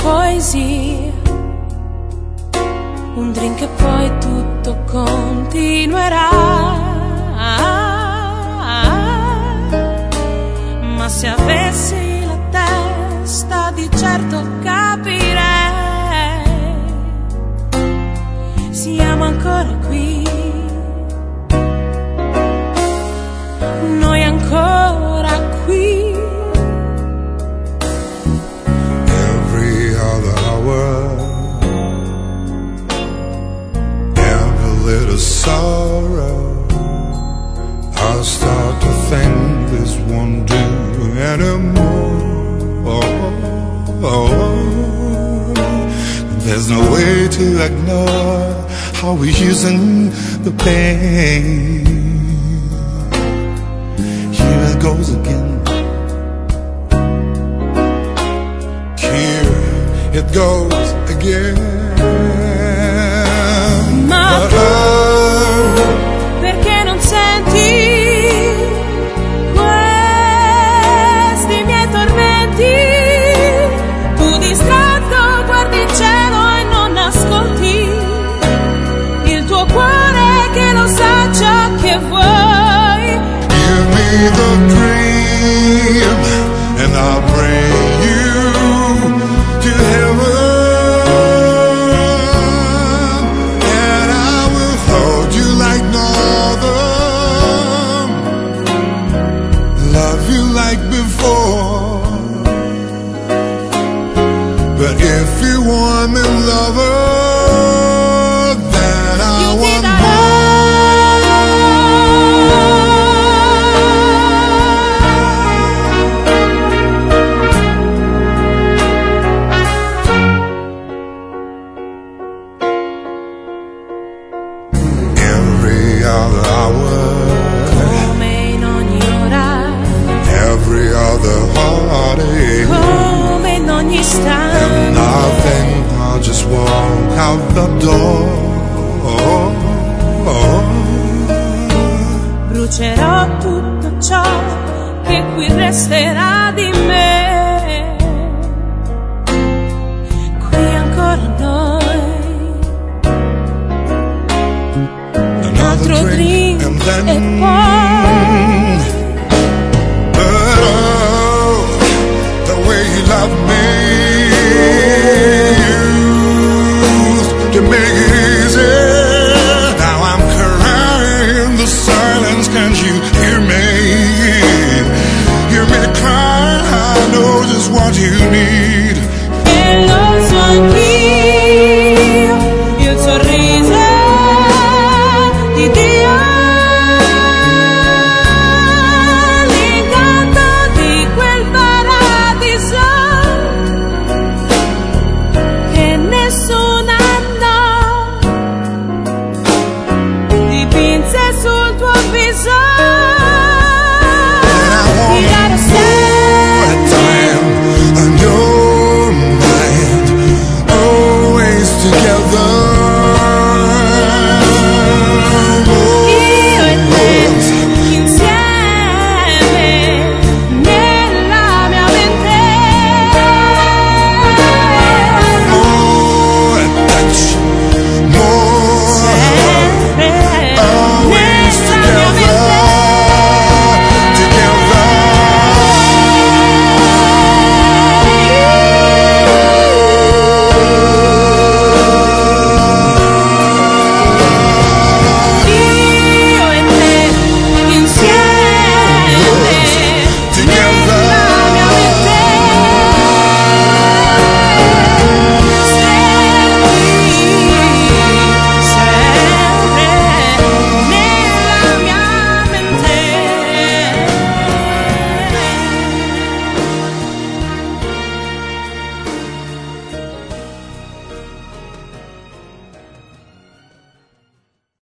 poesia, un drink e poi tutto continuerà. Ma se avessi la testa di certo capirei, siamo ancora qui, noi ancora qui. Every other hour, every little sorrow, I start to think this won't do anymore. There's no way to ignore how we're using the pain. Here it goes again. Here it goes again. Ma tu perché non senti questi miei tormenti? Tu distratto guardi il cielo e non ascolti il tuo cuore che lo sa ciò che vuoi. Give me the dream and I'll bring you to heaven, and I will hold you like no other, love you like before.